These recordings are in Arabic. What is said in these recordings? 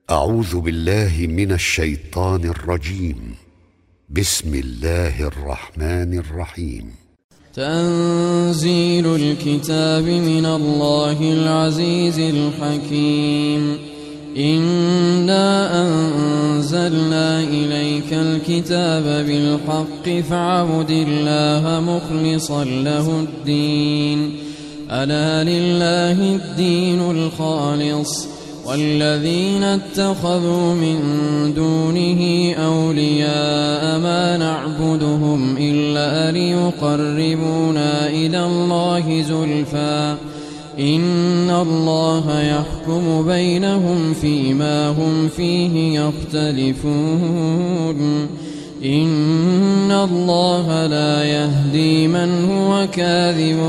أعوذ بالله من الشيطان الرجيم. بسم الله الرحمن الرحيم. تنزيل الكتاب من الله العزيز الحكيم. إنا أنزلنا إليك الكتاب بالحق فاعبد الله مخلصا له الدين. ألا لله الدين الخالص والذين اتخذوا من دونه أولياء ما نعبدهم إلا ليقربونا إلى الله زلفى إن الله يحكم بينهم فيما هم فيه يختلفون. إن الله لا يهدي من هو كاذب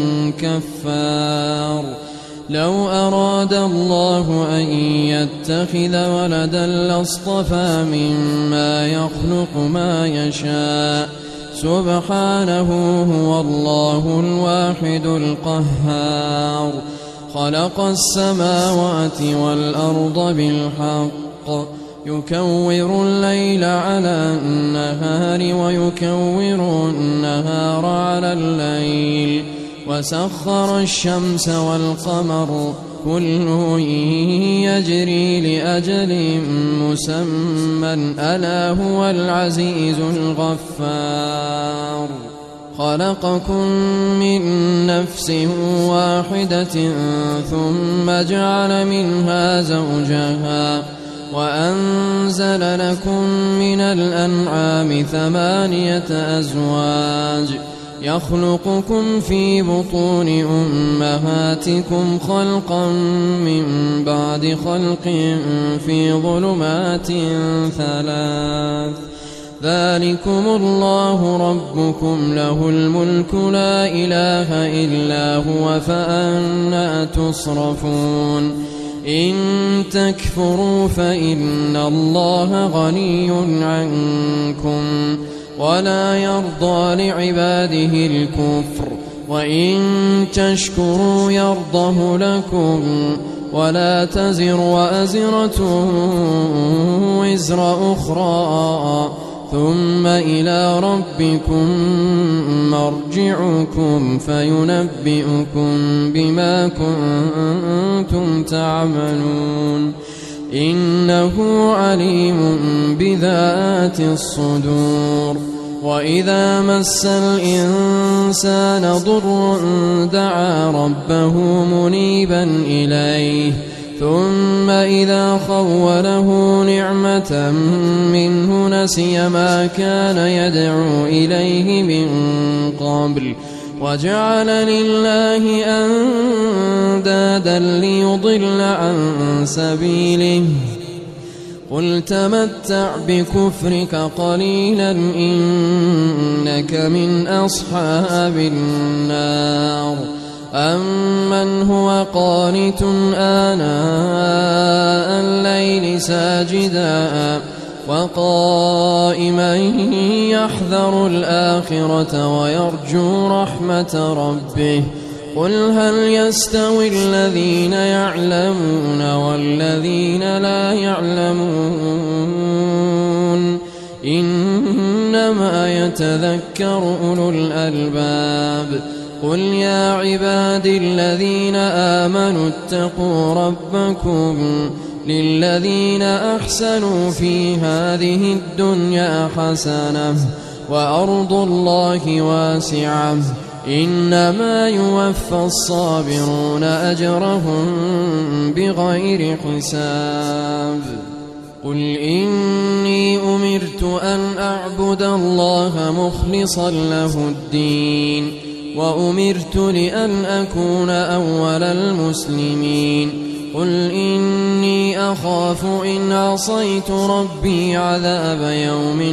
كفار. لو أراد الله أن يتخذ ولدا لاصطفى مما يخلق ما يشاء سبحانه هو الله الواحد القهار. خلق السماوات والأرض بالحق يكور الليل على النهار ويكور النهار على الليل وسخر الشمس والقمر كل يجري لأجل مسمى ألا هو العزيز الغفار. خلقكم من نفس واحدة ثم جعل منها زوجها وأنزل لكم من الأنعام 8 أزواج يخلقكم في بطون أمهاتكم خلقا من بعد خلق في ظلمات 3. ذلكم الله ربكم له الملك لا إله إلا هو فأنى تصرفون. إن تكفروا فإن الله غني عنكم ولا يرضى لعباده الكفر وإن تشكروا يرضه لكم ولا تزر وازرة وزر أخرى ثم إلى ربكم مرجعكم فينبئكم بما كنتم تعملون. إنه عليم بذات الصدور. وإذا مس الإنسان ضر دعا ربه منيبا إليه ثم إذا خوله نعمة منه نسي ما كان يدعو إليه من قبل وجعل لله أندادا ليضل عن سبيله. قل تمتع بكفرك قليلا إنك من أصحاب النار. أمن هو قانت آناء الليل ساجدا وقائما يحذر الآخرة ويرجو رحمة ربه. قل هل يستوي الذين يعلمون والذين لا يعلمون إنما يتذكر أولو الألباب. قل يا عبادي الذين آمنوا اتقوا ربكم للذين أحسنوا في هذه الدنيا حسنة وأرض الله واسعة إنما يوفى الصابرون أجرهم بغير حساب. قل إني أمرت أن أعبد الله مخلصا له الدين وأمرت لأن أكون أول المسلمين. قل إني أخاف إن عصيت ربي عذاب يوم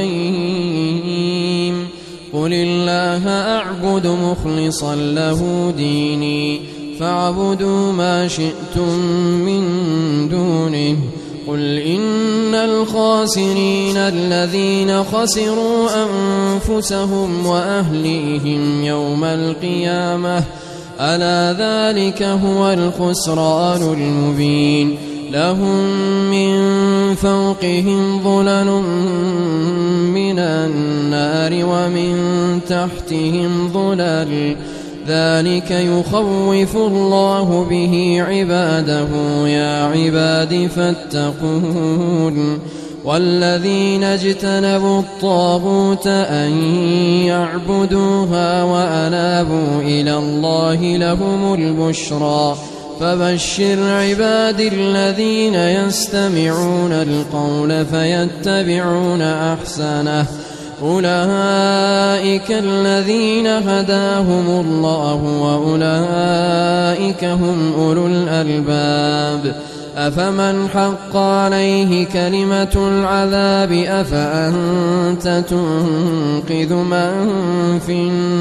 عظيم. قل الله أعبد مخلصا له ديني فاعبدوا ما شئتم من دونه. قل إن الخاسرين الذين خسروا أنفسهم وأهليهم يوم القيامة ألا ذلك هو الخسران المبين. لهم من فوقهم ظلل من النار ومن تحتهم ظلل ذلك يخوف الله به عباده يا عباد فاتقون والذين اجتنبوا الطاغوت أن يعبدوها وأنابوا إلى الله لهم البشرى فبشر عباد الذين يستمعون القول فيتبعون أحسنه أولئك الذين هداهم الله وأولئك هم أولو الألباب أفمن حق عليه كلمة العذاب أفأنت تنقذ من في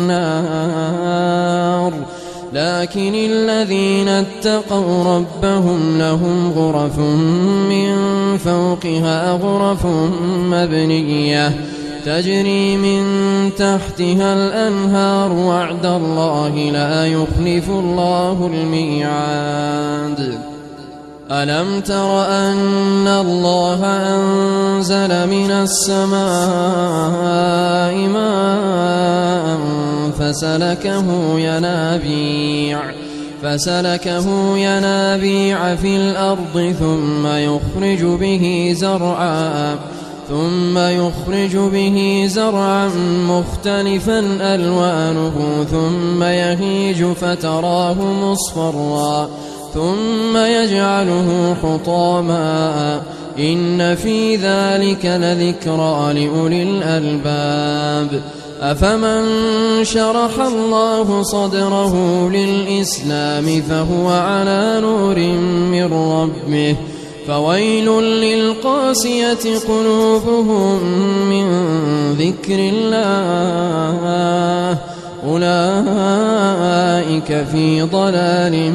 النار لكن الذين اتقوا ربهم لهم غرف من فوقها غرف مبنية تجري من تحتها الأنهار وعد الله لا يخلف الله الميعاد ألم تر أن الله أنزل من السماء ماء فسلكه ينابيع في الأرض ثم يخرج به زرعا مختلفا ألوانه ثم يهيج فتراه مصفرا ثم يجعله حطاما إن في ذلك لذكرى لأولي الألباب أفمن شرح الله صدره للإسلام فهو على نور من ربه فويل للقاسية قلوبهم من ذكر الله أولئك في ضلال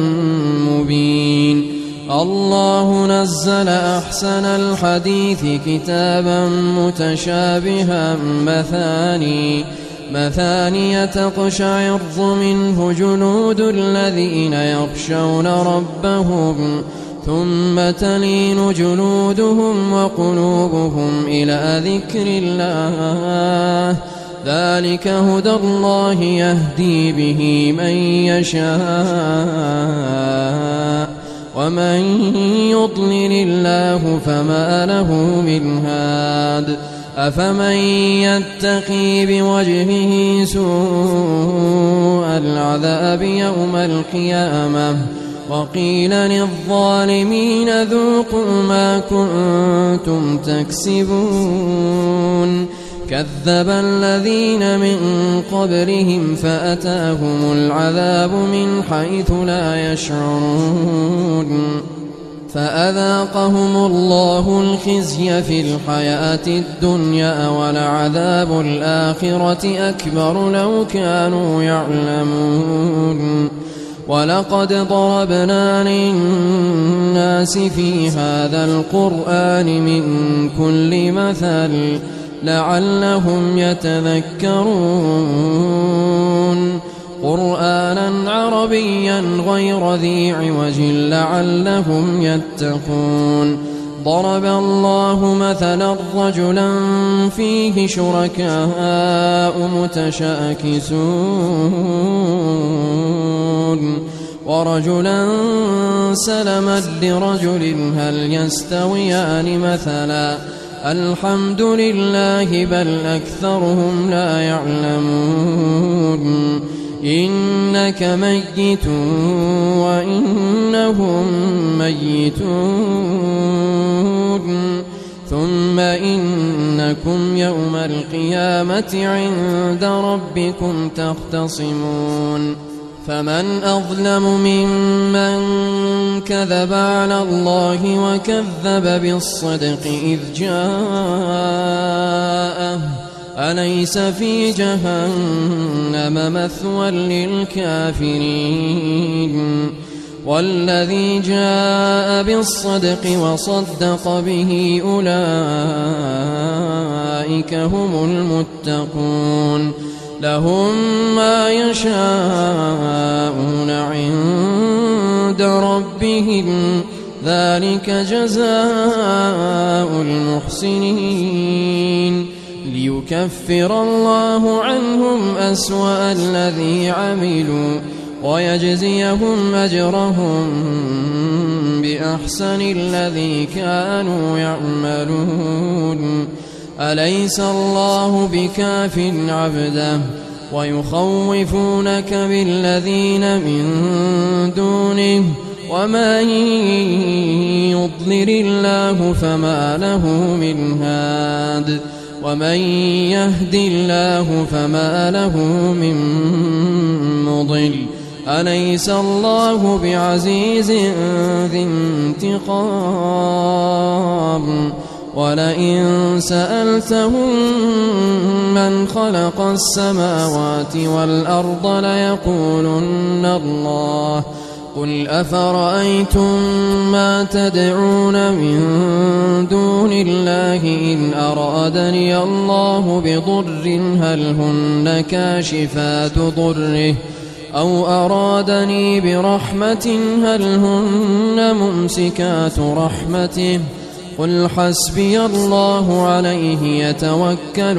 مبين الله نزل أحسن الحديث كتابا متشابها مثانية تقشعر منه جلود الذين يخشون ربهم ثم تلين جلودهم وقلوبهم إلى ذكر الله ذلك هدى الله يهدي به من يشاء ومن يضلل الله فما له من هاد أفمن يتقي بوجهه سوء العذاب يوم القيامة وقيل للظالمين ذوقوا ما كنتم تكسبون كذب الذين من قبلهم فأتاهم العذاب من حيث لا يشعرون فأذاقهم الله الخزي في الحياة الدنيا ولعذاب الآخرة أكبر لو كانوا يعلمون ولقد ضربنا للناس في هذا القرآن من كل مثل لعلهم يتذكرون قرآنا عربيا غير ذي عوج لعلهم يتقون ضرب الله مثلا رجلا فيه شركاء متشاكسون ورجلا سلما لرجل هل يستويان مثلا الحمد لله بل أكثرهم لا يعلمون إنك ميت وإنهم ميتون ثم إنكم يوم القيامة عند ربكم تختصمون فمن أظلم ممن كذب على الله وكذب بالصدق إذ جاءه أليس في جهنم مثوى للكافرين والذي جاء بالصدق وصدق به أولئك هم المتقون لهم ما يشاءون عند ربهم ذلك جزاء المحسنين ليكفر الله عنهم أسوأ الذي عملوا ويجزيهم أجرهم بأحسن الذي كانوا يعملون أليس الله بكاف عبده ويخوفونك بالذين من دونه ومن يضلل الله فما له من هاد ومن يهد الله فما له من مضل أليس الله بعزيز ذي انتقام ولئن سألتهم من خلق السماوات والأرض ليقولن الله قل أفرأيتم ما تدعون من دون الله إن أرادني الله بضر هل هن كاشفات ضره أو أرادني برحمة هل هن ممسكات رحمته قل حسبي الله عليه يتوكل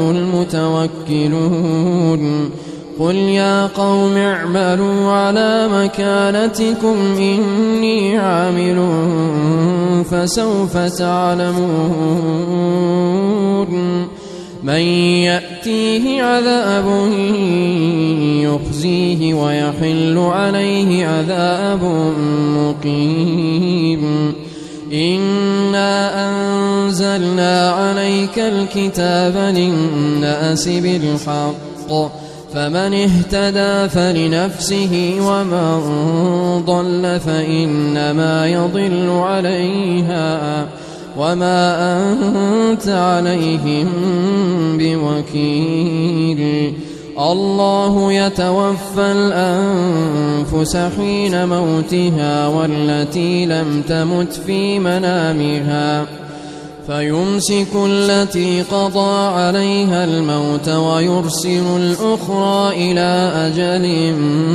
المتوكلون قل يا قوم اعملوا على مكانتكم إني عامل فسوف تعلمون من يأتيه عذاب يخزيه ويحل عليه عذاب مقيم إنا أنزلنا عليك الكتاب للناس بالحق فمن اهتدى فلنفسه ومن ضل فإنما يضل عليها وما أنت عليهم بوكيل الله يتوفى الأنفس حين موتها والتي لم تمت في منامها فيمسك التي قضى عليها الموت ويرسل الأخرى إلى أجل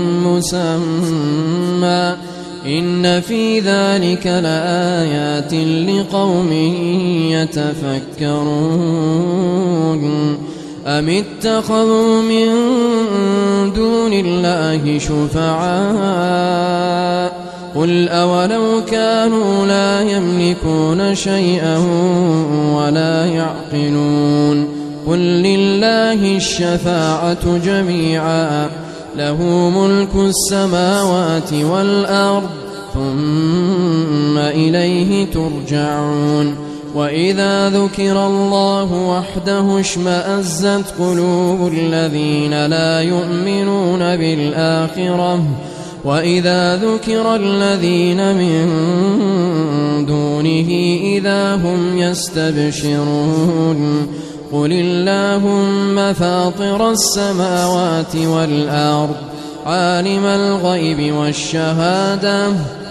مسمى إن في ذلك لآيات لقوم يتفكرون أم اتخذوا من دون الله شفعاء قل أولو كانوا لا يملكون شيئا ولا يعقلون قل لله الشفاعة جميعا له ملك السماوات والأرض ثم إليه ترجعون وإذا ذكر الله وحده اشمأزت قلوب الذين لا يؤمنون بالآخرة وإذا ذكر الذين من دونه إذا هم يستبشرون قل اللهم فاطر السماوات والأرض عالم الغيب والشهادة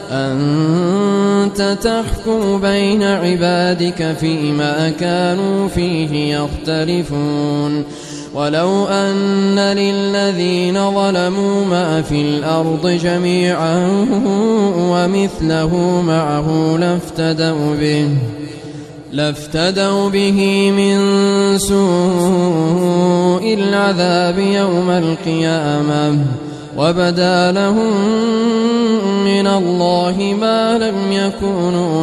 أنت تحكم بين عبادك فيما كانوا فيه يختلفون ولو أن للذين ظلموا ما في الأرض جميعا ومثله معه لافتدوا به من سوء العذاب يوم القيامة وبدا لهم من الله ما لم يكونوا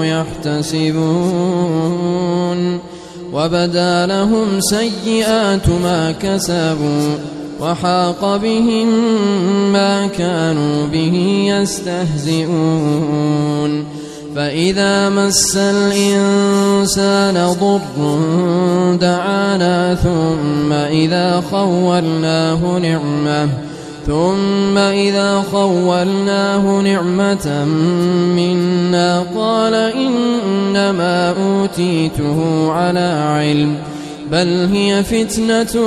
يحتسبون وبدا لهم سيئات ما كسبوا وحاق بهم ما كانوا به يستهزئون فإذا مس الإنسان ضر دعانا ثم إذا خولناه نعمة منا قال إنما أوتيته على علم بل هي فتنة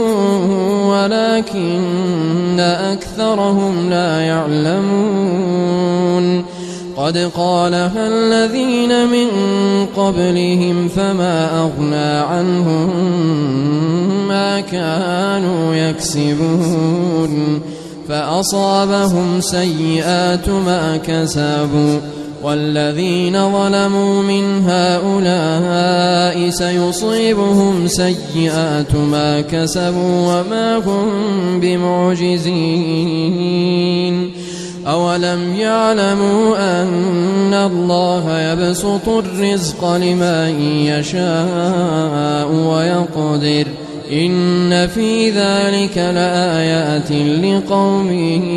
ولكن أكثرهم لا يعلمون قد قالها الذين من قبلهم فما أغنى عنهم ما كانوا يكسبون فأصابهم سيئات ما كسبوا والذين ظلموا من هؤلاء سيصيبهم سيئات ما كسبوا وما هم بمعجزين أولم يعلموا أن الله يبسط الرزق لمن يشاء ويقدر إن في ذلك لآيات لقوم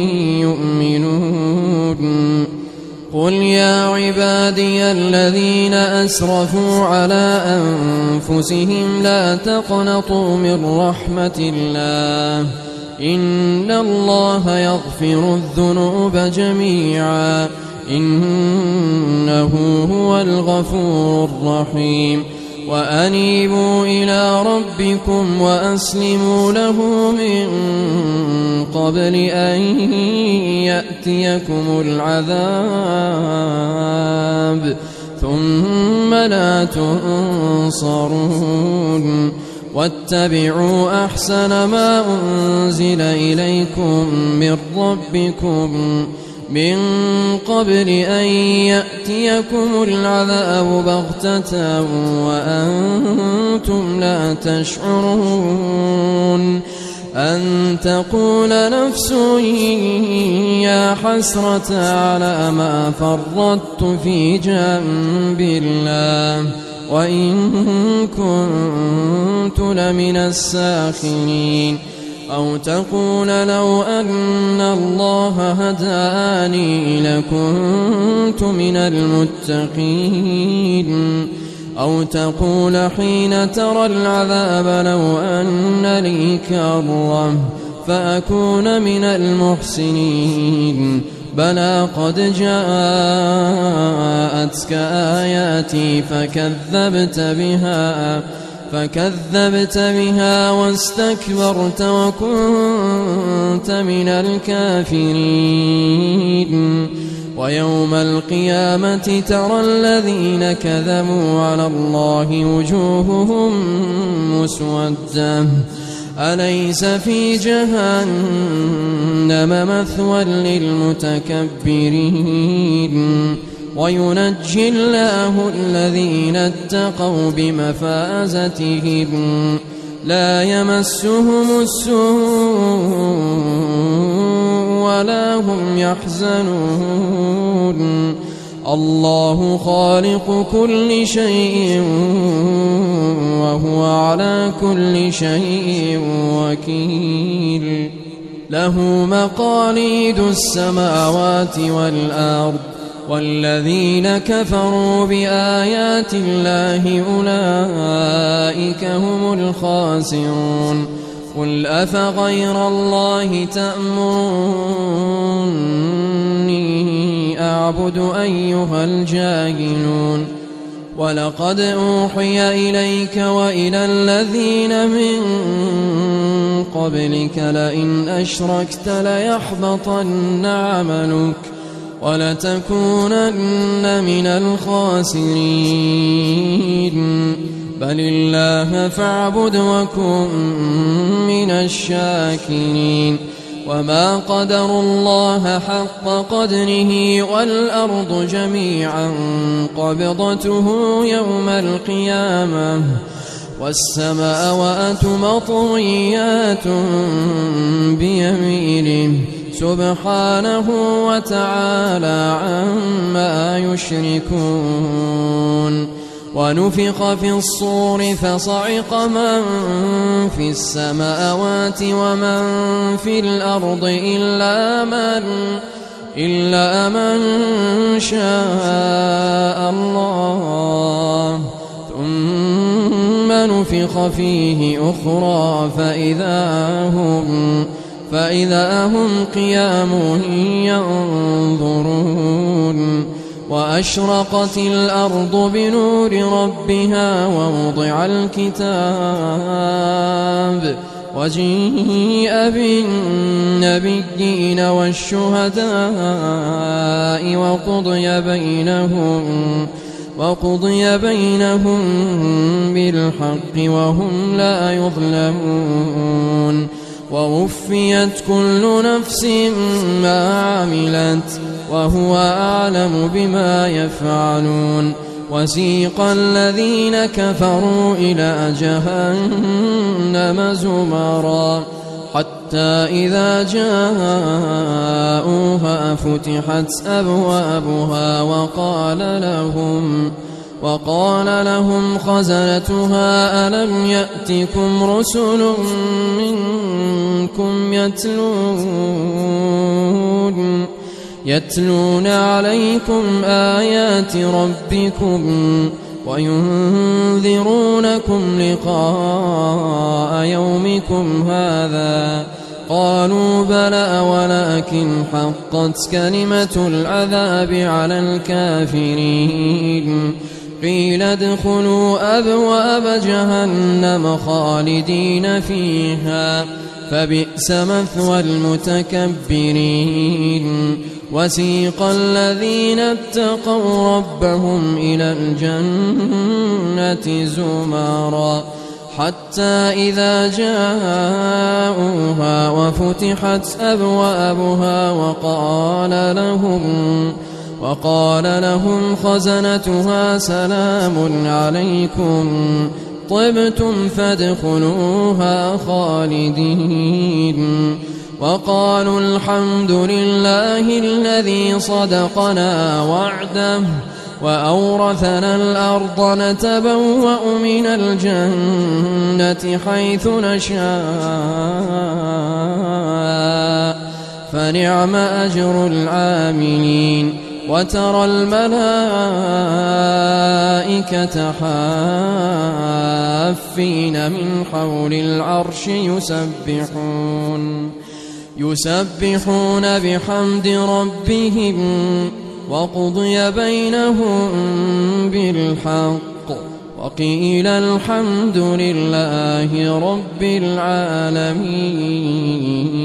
يؤمنون قل يا عبادي الذين أسرفوا على أنفسهم لا تقنطوا من رحمة الله إن الله يغفر الذنوب جميعا إنه هو الغفور الرحيم وأنيبوا إلى ربكم وأسلموا له من قبل أن يأتيكم العذاب ثم لا تنصرون واتبعوا أحسن ما أنزل إليكم من ربكم من قبل أن يأتيكم العذاب بغتة وأنتم لا تشعرون أن تقول نفس يا حسرة على ما فرطت في جنب الله وإن كنت لمن الساخرين أو تقول لو أن الله هداني لكنت من المتقين أو تقول حين ترى العذاب لو أن لي كرة فأكون من المحسنين بلى قد جاءتك آياتي فكذبت بها واستكبرت وكنت من الكافرين ويوم القيامة ترى الذين كذبوا على الله وجوههم مسودة أليس في جهنم مثوى للمتكبرين وينجي الله الذين اتقوا بمفازتهم لا يمسهم السوء ولا هم يحزنون الله خالق كل شيء وهو على كل شيء وكيل له مقاليد السماوات والأرض والذين كفروا بآيات الله أولئك هم الخاسرون قل أفغير الله تأمروني أعبد أيها الجاهلون ولقد أوحي إليك وإلى الذين من قبلك لئن أشركت ليحبطن عملك ولتكونن من الخاسرين بل الله فاعبد وكن من الشاكرين وما قدروا الله حق قدره والأرض جميعا قبضته يوم القيامة والسماوات مطويات بيمينه سبحانه وتعالى عما يشركون ونفخ في الصور فصعق من في السماوات ومن في الأرض إلا من شاء الله ثم نفخ فيه أخرى فإذا هم قيام ينظرون وأشرقت الأرض بنور ربها ووضع الكتاب وجيء بالنبيين والشهداء وقضي بينهم بالحق وهم لا يظلمون ووفيت كل نفس ما عملت وهو أعلم بما يفعلون وسيق الذين كفروا إلى جهنم زمرا حتى إذا جاءوها فتحت أبوابها وقال لهم خزنتها ألم يأتكم رسل منكم يتلون عليكم آيات ربكم وينذرونكم لقاء يومكم هذا قالوا بلى ولكن حقت كلمة العذاب على الكافرين قيل ادخلوا أبواب جهنم خالدين فيها فبئس مثوى المتكبرين وسيق الذين اتقوا ربهم إلى الجنة زمرا حتى إذا جاءوها وفتحت أبوابها وقال لهم خزنتها سلام عليكم طبتم فادخلوها خالدين وقالوا الحمد لله الذي صدقنا وعده وأورثنا الأرض نتبوأ من الجنة حيث نشاء فنعم أجر العاملين وترى الملائكة حافين من حول العرش يسبحون بحمد ربهم وقضي بينهم بالحق وقيل الحمد لله رب العالمين.